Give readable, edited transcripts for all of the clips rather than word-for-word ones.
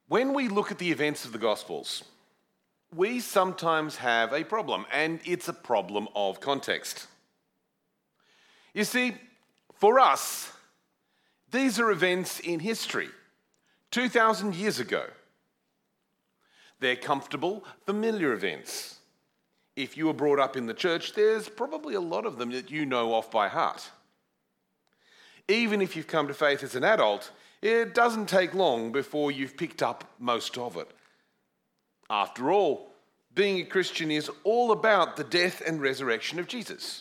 When we look at the events of the Gospels, we sometimes have a problem, and it's a problem of context. You see, for us, these are events in history, 2,000 years ago. They're comfortable, familiar events. If you were brought up in the church, there's probably a lot of them that you know off by heart. Even if you've come to faith as an adult, it doesn't take long before you've picked up most of it. After all, being a Christian is all about the death and resurrection of Jesus.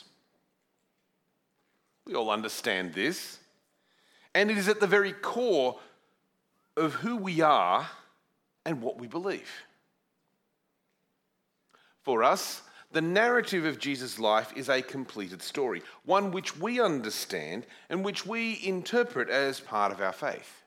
We all understand this, and it is at the very core of who we are and what we believe. For us, the narrative of Jesus' life is a completed story, one which we understand and which we interpret as part of our faith.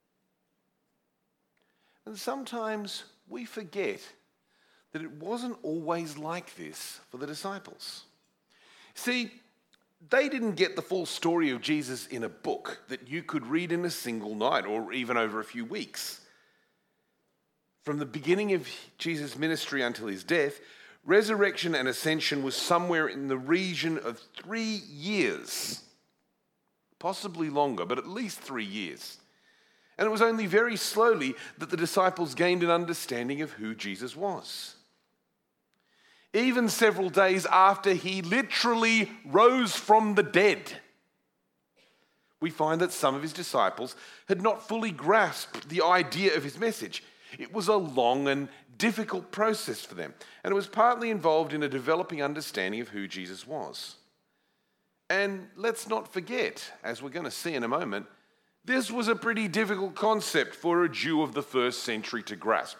And sometimes we forget that it wasn't always like this for the disciples. See, they didn't get the full story of Jesus in a book that you could read in a single night or even over a few weeks. From the beginning of Jesus' ministry until his death, resurrection and ascension was somewhere in the region of 3 years. Possibly longer, but at least 3 years. And it was only very slowly that the disciples gained an understanding of who Jesus was. Even several days after he literally rose from the dead, we find that some of his disciples had not fully grasped the idea of his message. It was a long and difficult process for them, and it was partly involved in a developing understanding of who Jesus was. And let's not forget, as we're going to see in a moment, this was a pretty difficult concept for a Jew of the first century to grasp.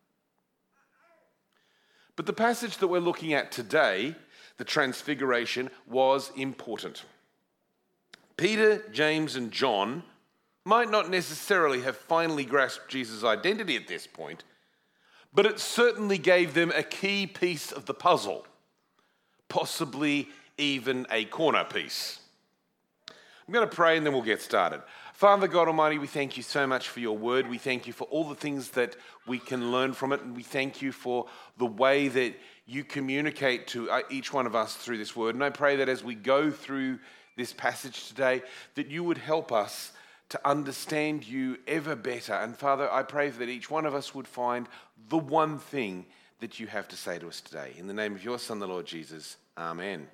But the passage that we're looking at today, the Transfiguration, was important. Peter, James, and John might not necessarily have finally grasped Jesus' identity at this point, but it certainly gave them a key piece of the puzzle, possibly even a corner piece. I'm going to pray and then we'll get started. Father God Almighty, we thank you so much for your word. We thank you for all the things that we can learn from it, and we thank you for the way that you communicate to each one of us through this word. And I pray that as we go through this passage today, that you would help us to understand you ever better. And Father, I pray that each one of us would find the one thing that you have to say to us today. In the name of your Son, the Lord Jesus, amen.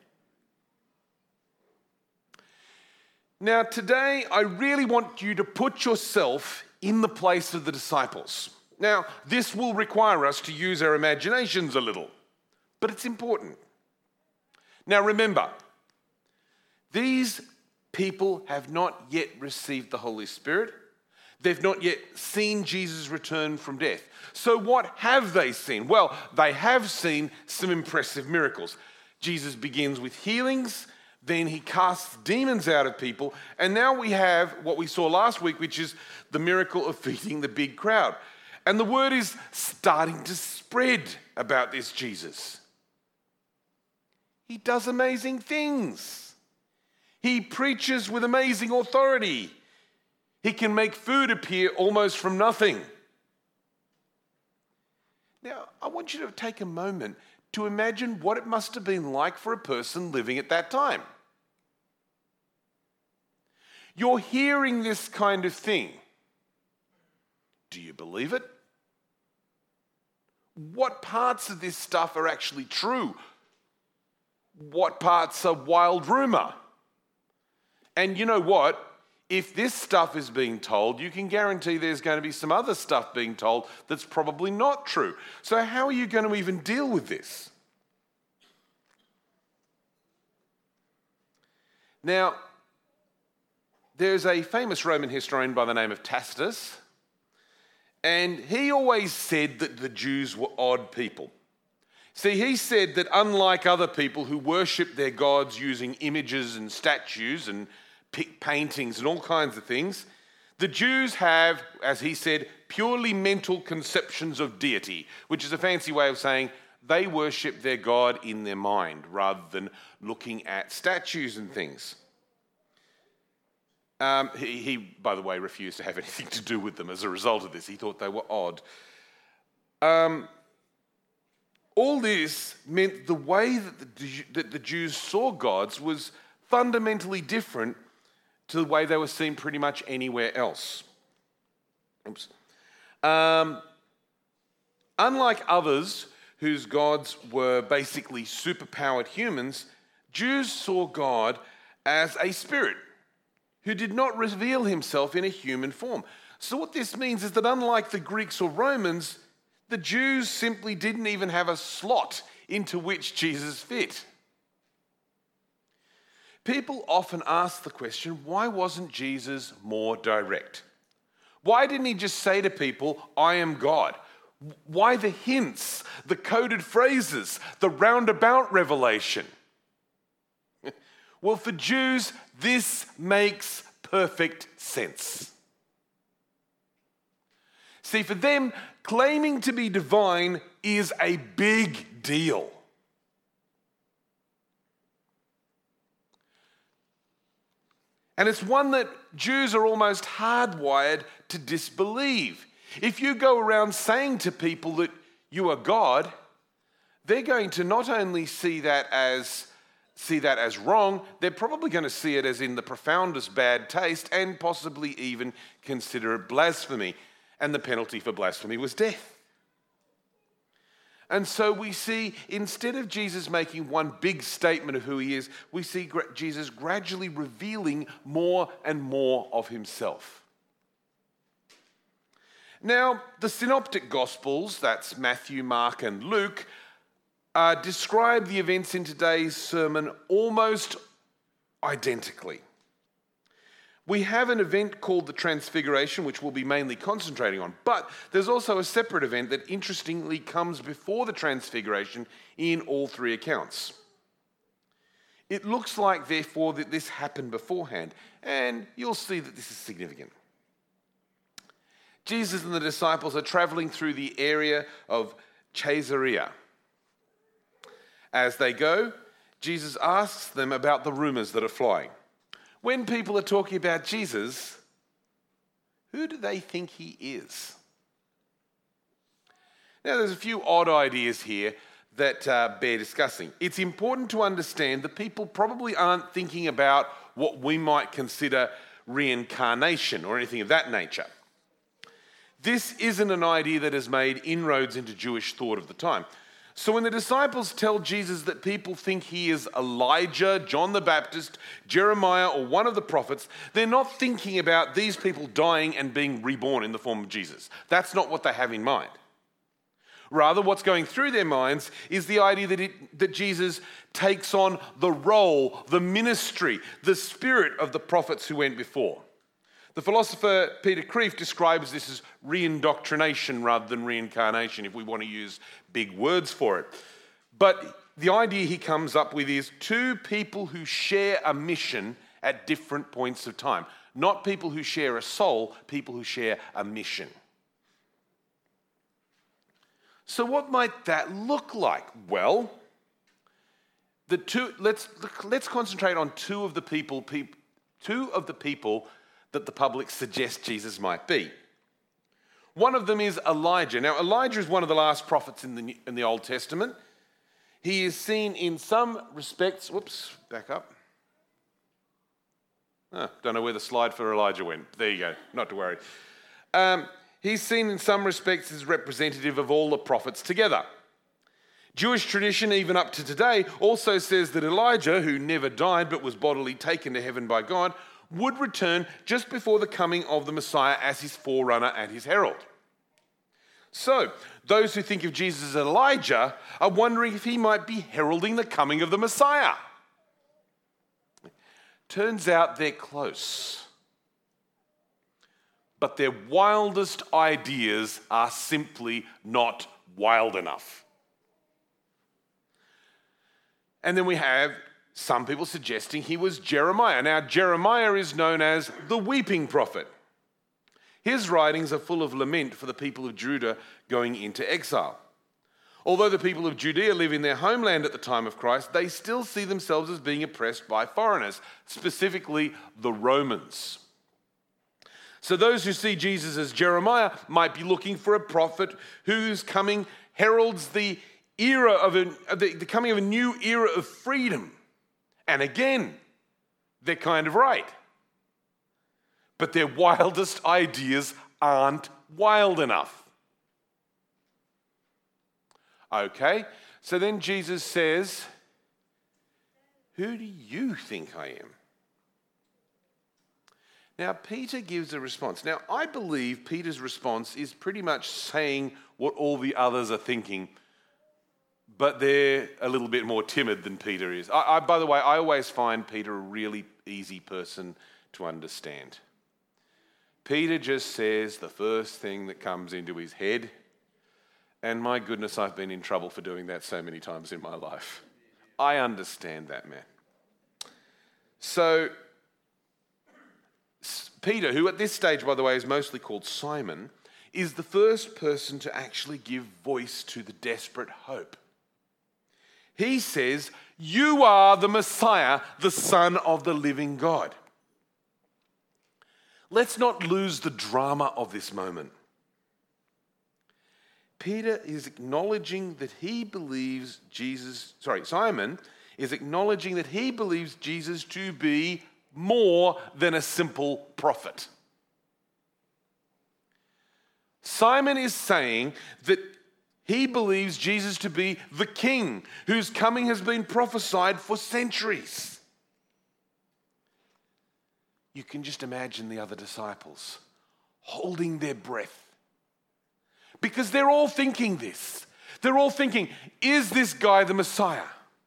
Now, today, I really want you to put yourself in the place of the disciples. Now, this will require us to use our imaginations a little, but it's important. Now, remember, these people have not yet received the Holy Spirit. They've not yet seen Jesus return from death. So what have they seen? Well, they have seen some impressive miracles. Jesus begins with healings, then he casts demons out of people, and now we have what we saw last week, which is the miracle of feeding the big crowd. And the word is starting to spread about this Jesus. He does amazing things. He preaches with amazing authority. He can make food appear almost from nothing. Now, I want you to take a moment to imagine what it must have been like for a person living at that time. You're hearing this kind of thing. Do you believe it? What parts of this stuff are actually true? What parts are wild rumor? And you know what? If this stuff is being told, you can guarantee there's going to be some other stuff being told that's probably not true. So how are you going to even deal with this? Now, there's a famous Roman historian by the name of Tacitus, and he always said that the Jews were odd people. See, he said that unlike other people who worship their gods using images and statues and paintings and all kinds of things, the Jews have, as he said, purely mental conceptions of deity, which is a fancy way of saying they worship their God in their mind rather than looking at statues and things. He, by the way, refused to have anything to do with them as a result of this. He thought they were odd. All this meant the way that the Jews saw gods was fundamentally different to the way they were seen pretty much anywhere else. Unlike others whose gods were basically superpowered humans, Jews saw God as a spirit who did not reveal himself in a human form. So what this means is that unlike the Greeks or Romans, the Jews simply didn't even have a slot into which Jesus fit. People often ask the question, why wasn't Jesus more direct? Why didn't he just say to people, I am God? Why the hints, the coded phrases, the roundabout revelation? Well, for Jews, this makes perfect sense. See, for them, claiming to be divine is a big deal. And it's one that Jews are almost hardwired to disbelieve. If you go around saying to people that you are God, they're going to not only see that as wrong, they're probably going to see it as in the profoundest bad taste and possibly even consider it blasphemy. And the penalty for blasphemy was death. And so we see, instead of Jesus making one big statement of who he is, we see Jesus gradually revealing more and more of himself. Now, the synoptic gospels, that's Matthew, Mark, and Luke, describe the events in today's sermon almost identically. We have an event called the Transfiguration, which we'll be mainly concentrating on, but there's also a separate event that interestingly comes before the Transfiguration in all three accounts. It looks like, therefore, that this happened beforehand, and you'll see that this is significant. Jesus and the disciples are traveling through the area of Caesarea. As they go, Jesus asks them about the rumors that are flying. When people are talking about Jesus, who do they think he is? Now, there's a few odd ideas here that bear discussing. It's important to understand that people probably aren't thinking about what we might consider reincarnation or anything of that nature. This isn't an idea that has made inroads into Jewish thought of the time. So when the disciples tell Jesus that people think he is Elijah, John the Baptist, Jeremiah, or one of the prophets, they're not thinking about these people dying and being reborn in the form of Jesus. That's not what they have in mind. Rather, what's going through their minds is the idea that Jesus takes on the role, the ministry, the spirit of the prophets who went before. The philosopher Peter Kreeft describes this as reindoctrination rather than reincarnation, if we want to use big words for it. But the idea he comes up with is two people who share a mission at different points of time. Not people who share a soul, people who share a mission. So what might that look like? Well, let's concentrate on two of the people that the public suggests Jesus might be. One of them is Elijah. Now, Elijah is one of the last prophets in the Old Testament. He is seen in some respects... Whoops, back up. Don't know where the slide for Elijah went. There you go, not to worry. He's seen in some respects as representative of all the prophets together. Jewish tradition, even up to today, also says that Elijah, who never died but was bodily taken to heaven by God, would return just before the coming of the Messiah as his forerunner and his herald. So, those who think of Jesus as Elijah are wondering if he might be heralding the coming of the Messiah. Turns out they're close. But their wildest ideas are simply not wild enough. And then we have some people suggesting he was Jeremiah. Now, Jeremiah is known as the weeping prophet. His writings are full of lament for the people of Judah going into exile. Although the people of Judea live in their homeland at the time of Christ, they still see themselves as being oppressed by foreigners, specifically the Romans. So those who see Jesus as Jeremiah might be looking for a prophet whose coming heralds the era of the coming of a new era of freedom. And again, they're kind of right. But their wildest ideas aren't wild enough. Okay, so then Jesus says, "Who do you think I am?" Now, Peter gives a response. Now, I believe Peter's response is pretty much saying what all the others are thinking, but they're a little bit more timid than Peter is. By the way, I always find Peter a really easy person to understand. Peter just says the first thing that comes into his head, and my goodness, I've been in trouble for doing that so many times in my life. I understand that, man. So, Peter, who at this stage, by the way, is mostly called Simon, is the first person to actually give voice to the desperate hope. He says, "You are the Messiah, the Son of the living God." Let's not lose the drama of this moment. Peter is acknowledging that he believes Simon is acknowledging that he believes Jesus to be more than a simple prophet. Simon is saying that he believes Jesus to be the king whose coming has been prophesied for centuries. You can just imagine the other disciples holding their breath because they're all thinking this. They're all thinking, is this guy the Messiah?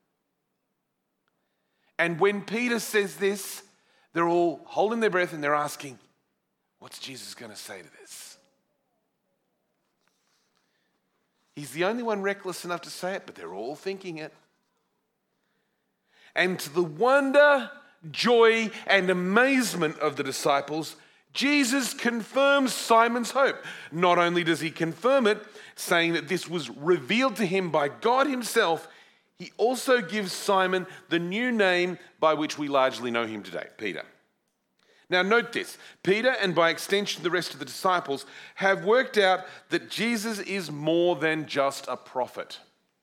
And when Peter says this, they're all holding their breath and they're asking, what's Jesus going to say to this? He's the only one reckless enough to say it, but they're all thinking it. And to the wonder, joy, and amazement of the disciples, Jesus confirms Simon's hope. Not only does he confirm it, saying that this was revealed to him by God himself, he also gives Simon the new name by which we largely know him today, Peter. Now note this, Peter and by extension the rest of the disciples have worked out that Jesus is more than just a prophet.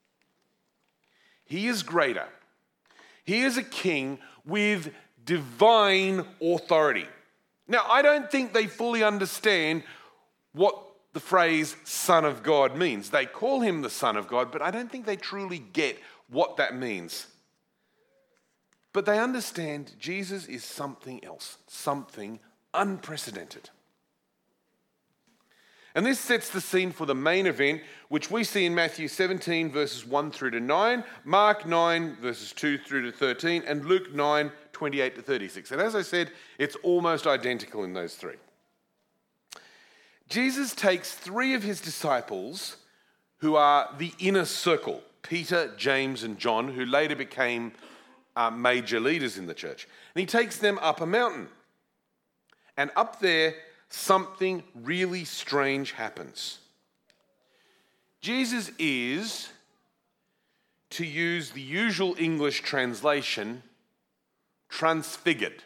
He is greater. He is a king with divine authority. Now, I don't think they fully understand what the phrase Son of God means. They call him the Son of God, but I don't think they truly get what that means. But they understand Jesus is something else, something unprecedented. And this sets the scene for the main event, which we see in Matthew 17, verses 1 through to 9, Mark 9, verses 2 through to 13, and Luke 9, 28 to 36. And as I said, it's almost identical in those three. Jesus takes three of his disciples, who are the inner circle, Peter, James, and John, who later became major leaders in the church. And he takes them up a mountain. And up there, something really strange happens. Jesus is, to use the usual English translation, transfigured.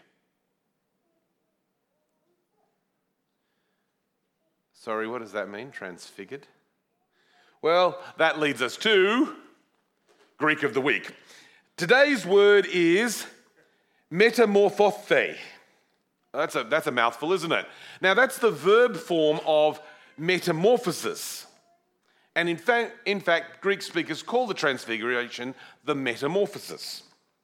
Sorry, what does that mean, transfigured? Well, that leads us to Greek of the week. Today's word is metamorphothe. That's a mouthful, isn't it? Now, that's the verb form of metamorphosis. And in fact, Greek speakers call the transfiguration the metamorphosis.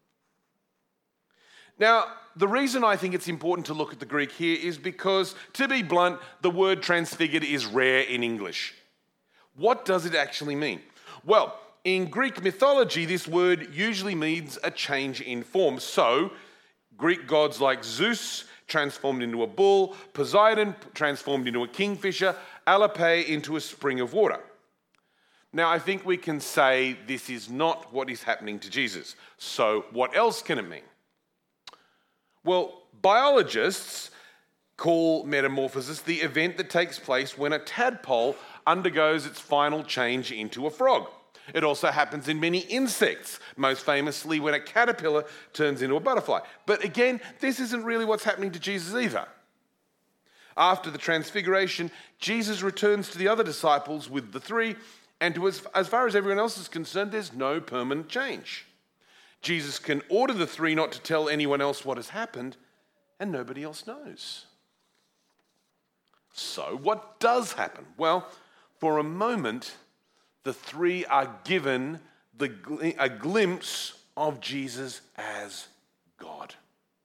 Now, the reason I think it's important to look at the Greek here is because, to be blunt, the word transfigured is rare in English. What does it actually mean? Well, in Greek mythology, this word usually means a change in form. So, Greek gods like Zeus transformed into a bull, Poseidon transformed into a kingfisher, Alope into a spring of water. Now, I think we can say this is not what is happening to Jesus. So, what else can it mean? Well, biologists call metamorphosis the event that takes place when a tadpole undergoes its final change into a frog. It also happens in many insects, most famously when a caterpillar turns into a butterfly. But again, this isn't really what's happening to Jesus either. After the transfiguration, Jesus returns to the other disciples with the three, and as far as everyone else is concerned, there's no permanent change. Jesus can order the three not to tell anyone else what has happened, and nobody else knows. So what does happen? Well, for a moment, the three are given a glimpse of Jesus as God.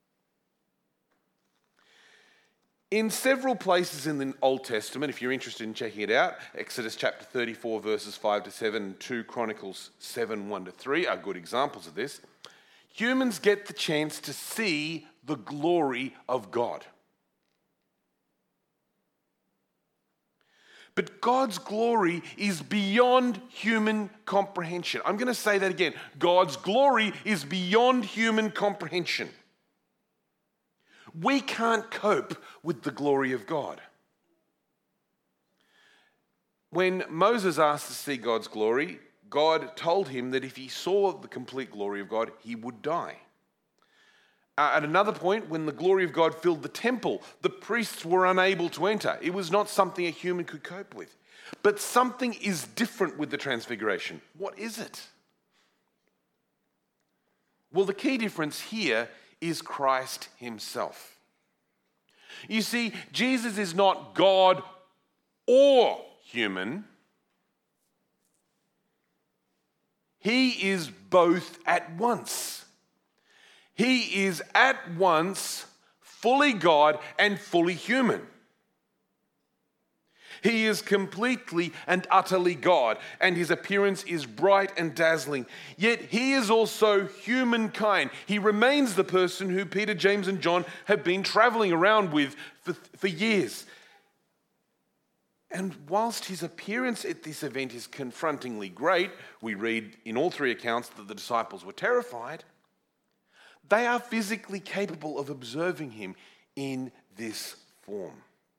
In several places in the Old Testament, if you're interested in checking it out, Exodus chapter 34, verses 5 to 7, and 2 Chronicles 7, 1 to 3 are good examples of this. Humans get the chance to see the glory of God. But God's glory is beyond human comprehension. I'm going to say that again. God's glory is beyond human comprehension. We can't cope with the glory of God. When Moses asked to see God's glory, God told him that if he saw the complete glory of God, he would die. At another point, when the glory of God filled the temple, the priests were unable to enter. It was not something a human could cope with. But something is different with the transfiguration. What is it? Well, the key difference here is Christ himself. You see, Jesus is not God or human. He is both at once. He is at once fully God and fully human. He is completely and utterly God, and his appearance is bright and dazzling. Yet he is also humankind. He remains the person who Peter, James, and John have been traveling around with for years. And whilst his appearance at this event is confrontingly great, we read in all three accounts that the disciples were terrified, they are physically capable of observing him in this form.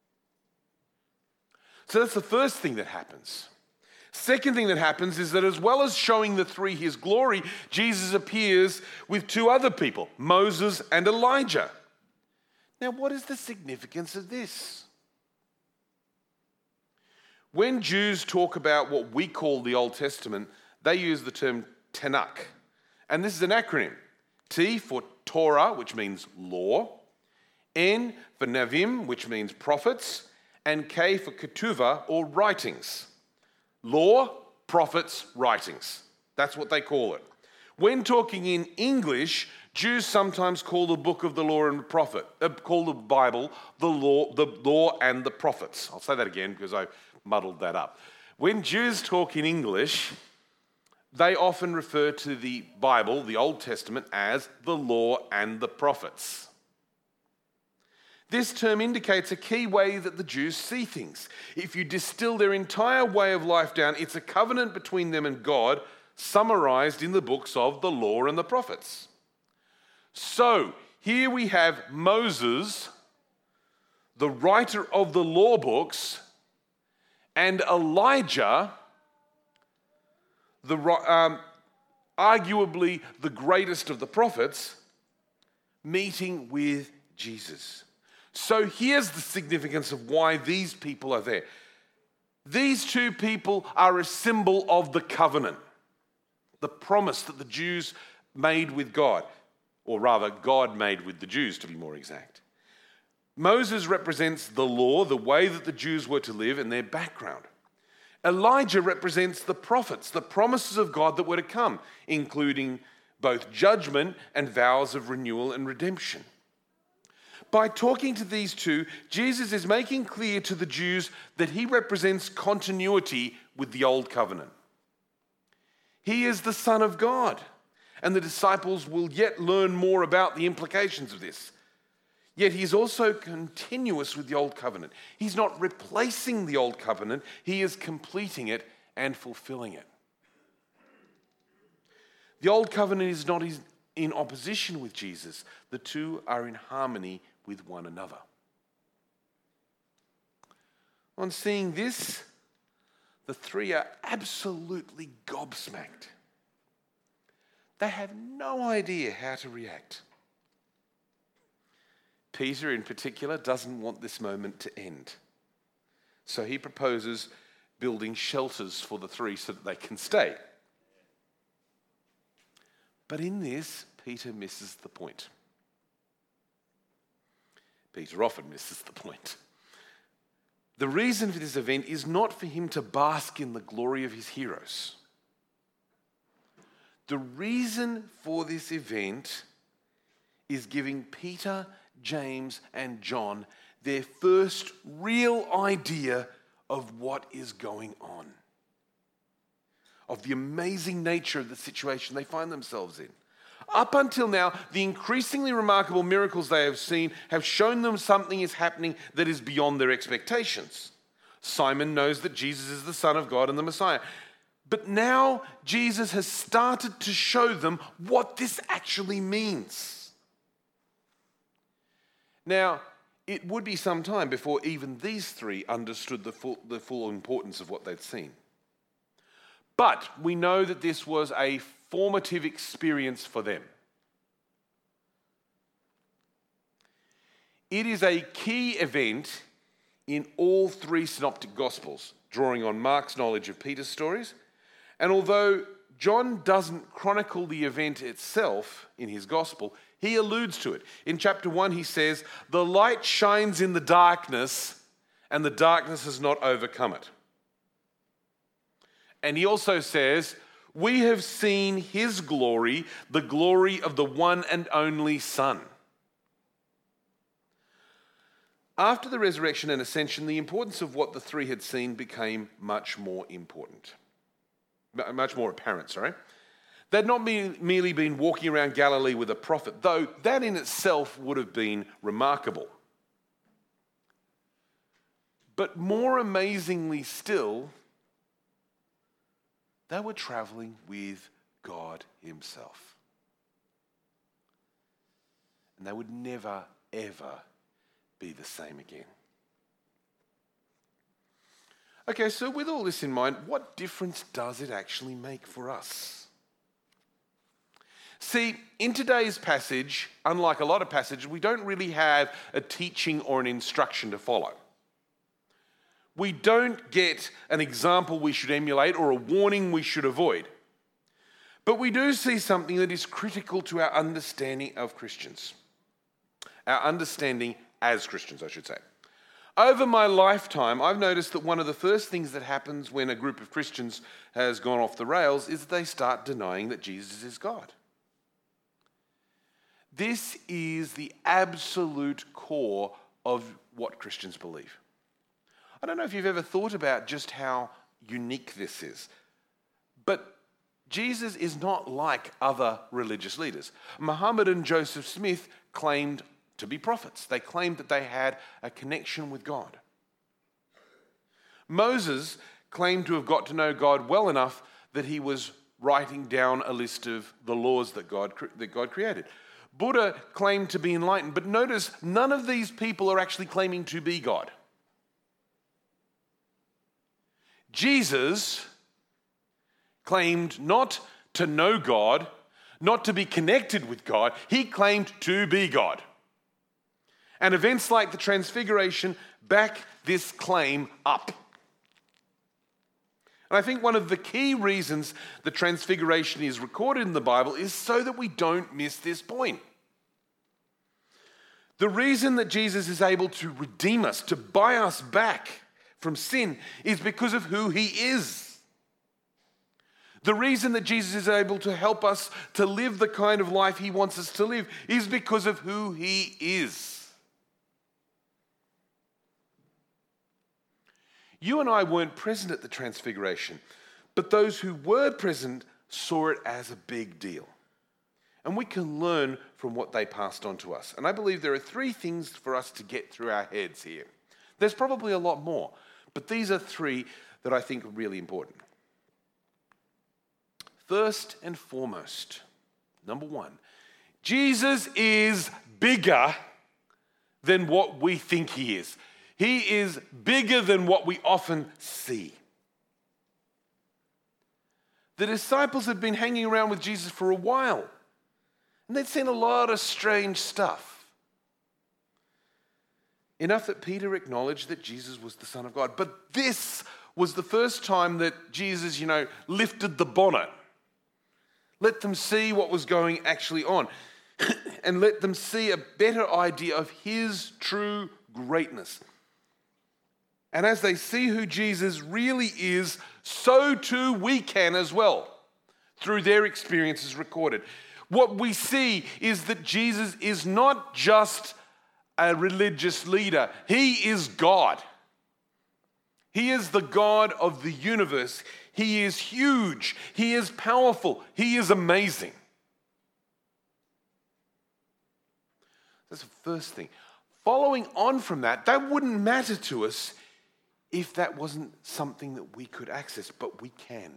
So that's the first thing that happens. Second thing that happens is that as well as showing the three his glory, Jesus appears with two other people, Moses and Elijah. Now, what is the significance of this? When Jews talk about what we call the Old Testament, they use the term Tanakh. And this is an acronym. T for Torah, which means law. N for Navim, which means prophets. And K for Ketuvah, or writings. Law, prophets, writings. That's what they call it. When talking in English, Jews sometimes call the book of the law and the prophet, call the Bible the law and the prophets. I'll say that again because I muddled that up. When Jews talk in English, they often refer to the Bible, the Old Testament, as the law and the prophets. This term indicates a key way that the Jews see things. If you distill their entire way of life down, it's a covenant between them and God, summarized in the books of the law and the prophets. So, here we have Moses, the writer of the law books, and Elijah, arguably the greatest of the prophets, meeting with Jesus. So here's the significance of why these people are there. These two people are a symbol of the covenant, the promise that the Jews made with God, or rather, God made with the Jews, to be more exact. Moses represents the law, the way that the Jews were to live, and their background. Elijah represents the prophets, the promises of God that were to come, including both judgment and vows of renewal and redemption. By talking to these two, Jesus is making clear to the Jews that he represents continuity with the Old Covenant. He is the Son of God, and the disciples will yet learn more about the implications of this. Yet he's also continuous with the Old Covenant. He's not replacing the Old Covenant, he is completing it and fulfilling it. The Old Covenant is not in opposition with Jesus. The two are in harmony with one another. On seeing this, the three are absolutely gobsmacked. They have no idea how to react. Peter, in particular, doesn't want this moment to end. So he proposes building shelters for the three so that they can stay. But in this, Peter misses the point. Peter often misses the point. The reason for this event is not for him to bask in the glory of his heroes. The reason for this event is giving Peter, James, and John their first real idea of what is going on, of the amazing nature of the situation they find themselves in. Up until now, the increasingly remarkable miracles they have seen have shown them something is happening that is beyond their expectations. Simon knows that Jesus is the Son of God and the Messiah. But now Jesus has started to show them what this actually means. Now, it would be some time before even these three understood the full importance of what they'd seen. But we know that this was a formative experience for them. It is a key event in all three synoptic gospels, drawing on Mark's knowledge of Peter's stories. And although John doesn't chronicle the event itself in his gospel, he alludes to it. In chapter 1, he says, "The light shines in the darkness, and the darkness has not overcome it." And he also says, "We have seen his glory, the glory of the one and only Son." After the resurrection and ascension, the importance of what the three had seen became much more apparent. They'd not merely been walking around Galilee with a prophet, though that in itself would have been remarkable. But more amazingly still, they were traveling with God himself. And they would never, ever be the same again. Okay, so with all this in mind, what difference does it actually make for us? See, in today's passage, unlike a lot of passages, we don't really have a teaching or an instruction to follow. We don't get an example we should emulate or a warning we should avoid. But we do see something that is critical to our understanding of Christians. Our understanding as Christians, I should say. Over my lifetime, I've noticed that one of the first things that happens when a group of Christians has gone off the rails is that they start denying that Jesus is God. This is the absolute core of what Christians believe. I don't know if you've ever thought about just how unique this is, but Jesus is not like other religious leaders. Muhammad and Joseph Smith claimed to be prophets. They claimed that they had a connection with God. Moses claimed to have got to know God well enough that he was writing down a list of the laws that God created. Buddha claimed to be enlightened, but notice none of these people are actually claiming to be God. Jesus claimed not to know God, not to be connected with God. He claimed to be God. And events like the Transfiguration back this claim up. And I think one of the key reasons the Transfiguration is recorded in the Bible is so that we don't miss this point. The reason that Jesus is able to redeem us, to buy us back from sin, is because of who he is. The reason that Jesus is able to help us to live the kind of life he wants us to live is because of who he is. You and I weren't present at the Transfiguration, but those who were present saw it as a big deal. And we can learn from what they passed on to us. And I believe there are three things for us to get through our heads here. There's probably a lot more, but these are three that I think are really important. First and foremost, number one, Jesus is bigger than what we think he is. He is bigger than what we often see. The disciples had been hanging around with Jesus for a while, and they'd seen a lot of strange stuff. enough that Peter acknowledged that Jesus was the Son of God. But this was the first time that Jesus, lifted the bonnet. Let them see what was going actually on. And let them see a better idea of his true greatness. And as they see who Jesus really is, so too we can as well, through their experiences recorded. What we see is that Jesus is not just a religious leader. He is God. He is the God of the universe. He is huge. He is powerful. He is amazing. That's the first thing. Following on from that wouldn't matter to us if that wasn't something that we could access, but we can.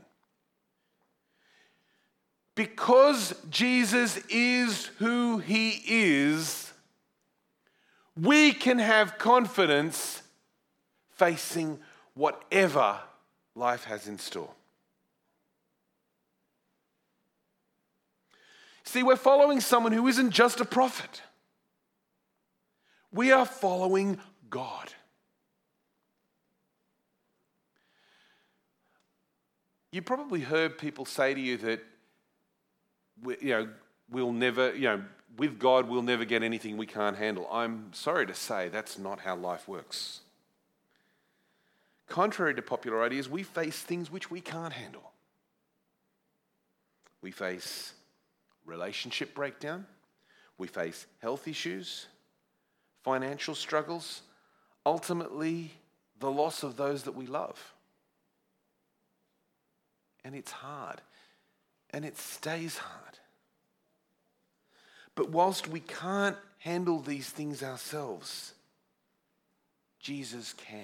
Because Jesus is who he is, we can have confidence facing whatever life has in store. See, we're following someone who isn't just a prophet. We are following God. You probably heard people say to you that, we'll never, with God, we'll never get anything we can't handle. I'm sorry to say that's not how life works. Contrary to popular ideas, we face things which we can't handle. We face relationship breakdown. We face health issues, financial struggles, ultimately the loss of those that we love. And it's hard. And it stays hard. But whilst we can't handle these things ourselves, Jesus can.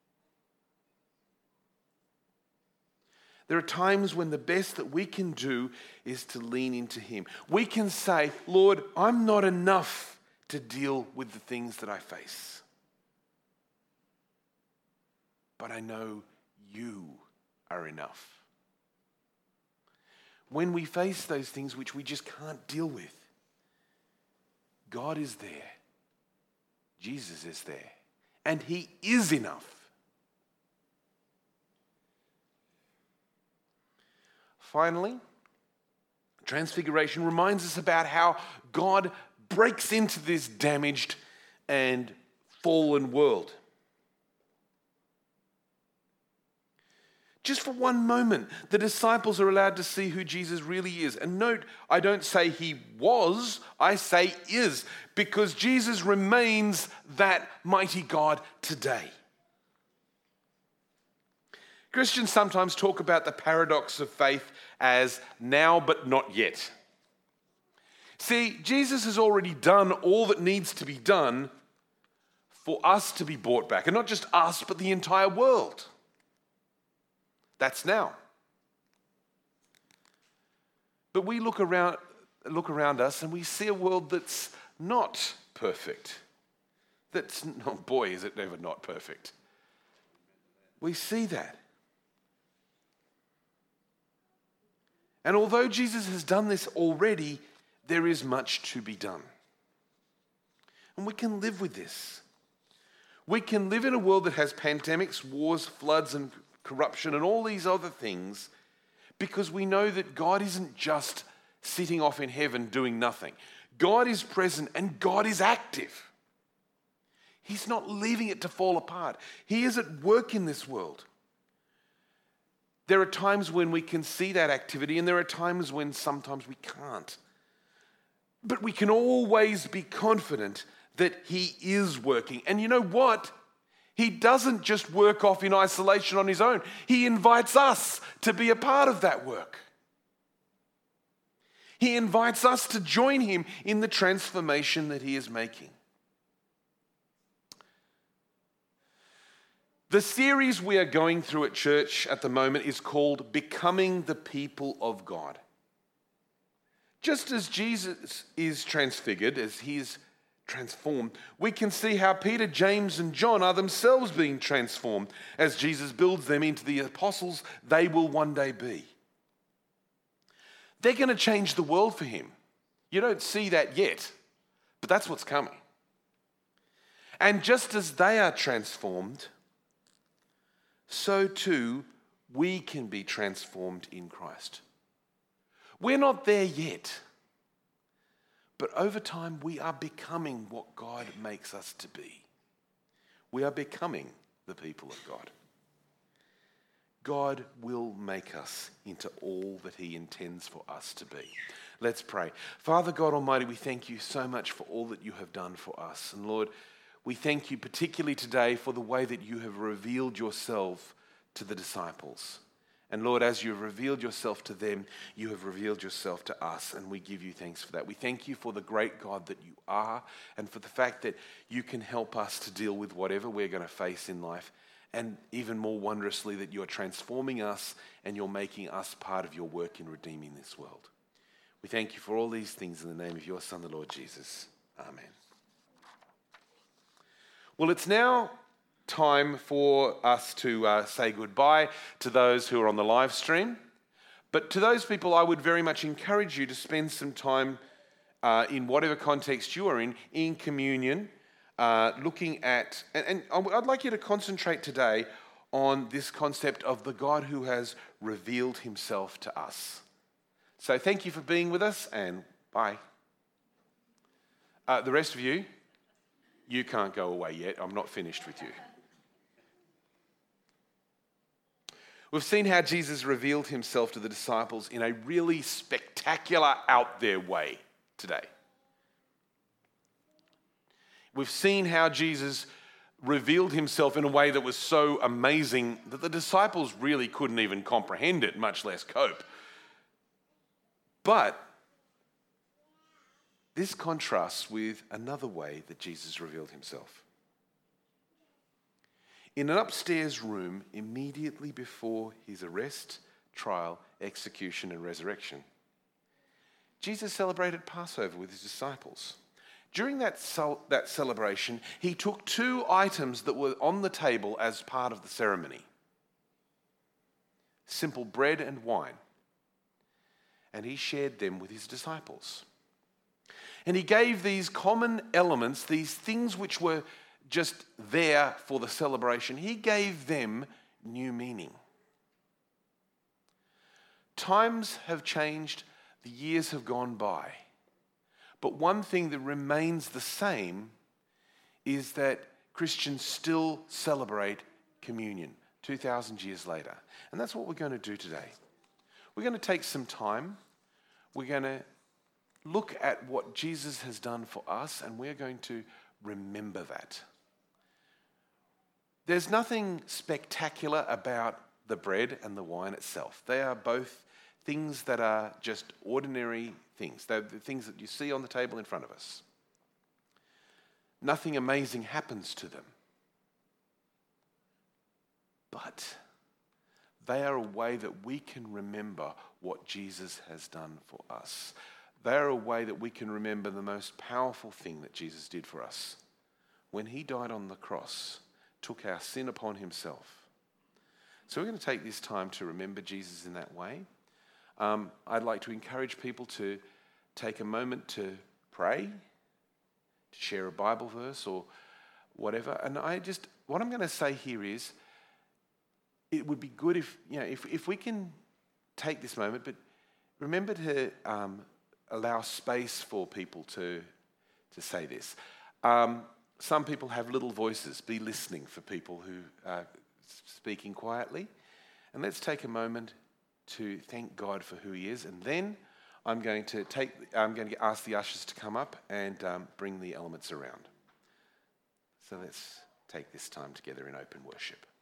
There are times when the best that we can do is to lean into him. We can say, Lord, I'm not enough to deal with the things that I face. But I know you are enough. When we face those things which we just can't deal with, God is there. Jesus is there. And he is enough. Finally, Transfiguration reminds us about how God breaks into this damaged and fallen world. Just for one moment, the disciples are allowed to see who Jesus really is. And note, I don't say he was, I say is, because Jesus remains that mighty God today. Christians sometimes talk about the paradox of faith as now but not yet. See, Jesus has already done all that needs to be done for us to be brought back. And not just us, but the entire world. That's now. But we look around us and we see a world that's not perfect. Boy, is it ever not perfect. We see that. And although Jesus has done this already, there is much to be done. And we can live with this. We can live in a world that has pandemics, wars, floods, and corruption, and all these other things, because we know that God isn't just sitting off in heaven doing nothing. God is present and God is active. He's not leaving it to fall apart. He is at work in this world. There are times when we can see that activity, and there are times when sometimes we can't. But we can always be confident that he is working. And you know what? He doesn't just work off in isolation on his own. He invites us to be a part of that work. He invites us to join him in the transformation that he is making. The series we are going through at church at the moment is called Becoming the People of God. Just as Jesus is transfigured, as he's transformed, we can see how Peter, James, and John are themselves being transformed as Jesus builds them into the apostles they will one day be. They're going to change the world for him. You don't see that yet, but that's what's coming. And just as they are transformed, so too we can be transformed in Christ. We're not there yet, but over time we are becoming what God makes us to be. We are becoming the people of God. God will make us into all that he intends for us to be. Let's pray. Father God Almighty, we thank you so much for all that you have done for us. And Lord, we thank you particularly today for the way that you have revealed yourself to the disciples. And Lord, as you've revealed yourself to them, you have revealed yourself to us, and we give you thanks for that. We thank you for the great God that you are, and for the fact that you can help us to deal with whatever we're going to face in life, and even more wondrously that you're transforming us and you're making us part of your work in redeeming this world. We thank you for all these things in the name of your Son, the Lord Jesus. Amen. Well, it's now time for us to say goodbye to those who are on the live stream. But to those people, I would very much encourage you to spend some time in whatever context you are in communion, looking at, and I'd like you to concentrate today on this concept of the God who has revealed himself to us. So thank you for being with us, and bye. The rest of you, you can't go away yet. I'm not finished with you. We've seen how Jesus revealed himself to the disciples in a really spectacular, out there way today. We've seen how Jesus revealed himself in a way that was so amazing that the disciples really couldn't even comprehend it, much less cope. But this contrasts with another way that Jesus revealed himself. In an upstairs room immediately before his arrest, trial, execution, and resurrection, Jesus celebrated Passover with his disciples. During that celebration, he took two items that were on the table as part of the ceremony: simple bread and wine. And he shared them with his disciples. And he gave these common elements, these things which were just there for the celebration, he gave them new meaning. Times have changed, the years have gone by. But one thing that remains the same is that Christians still celebrate communion 2,000 years later. And that's what we're going to do today. We're going to take some time. We're going to look at what Jesus has done for us, and we're going to remember that. There's nothing spectacular about the bread and the wine itself. They are both things that are just ordinary things. They're the things that you see on the table in front of us. Nothing amazing happens to them. But they are a way that we can remember what Jesus has done for us. They are a way that we can remember the most powerful thing that Jesus did for us. When he died on the cross, took our sin upon himself. So we're going to take this time to remember Jesus in that way. I'd like to encourage people to take a moment to pray, to share a Bible verse or whatever. And what I'm going to say here is, it would be good if we can take this moment, but remember to allow space for people to say this. Some people have little voices. Be listening for people who are speaking quietly. And let's take a moment to thank God for who he is. And then I'm going to ask the ushers to come up and bring the elements around. So let's take this time together in open worship.